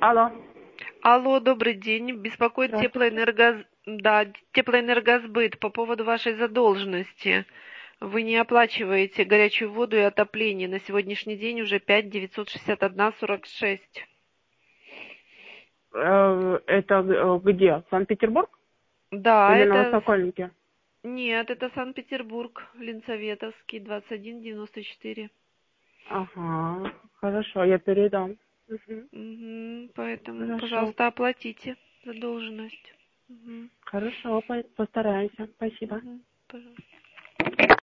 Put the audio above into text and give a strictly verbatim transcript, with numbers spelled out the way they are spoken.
Алло. Алло, добрый день. Беспокоит Здравствуйте. теплоэнерго... да, теплоэнергосбыт по поводу вашей задолженности. Вы не оплачиваете горячую воду и отопление. На сегодняшний день уже пять девятьсот шестьдесят один сорок шесть. Э, Это э, где? Санкт-Петербург Да, или это... Новосокольники? Нет, это Санкт-Петербург, Ленсоветовский, двадцать один девяносто четыре. Ага, хорошо, я передам. Мгм. Угу, поэтому, Хорошо, пожалуйста, оплатите задолженность. Угу, хорошо, по- постараемся. Спасибо. угу, пожалуйста.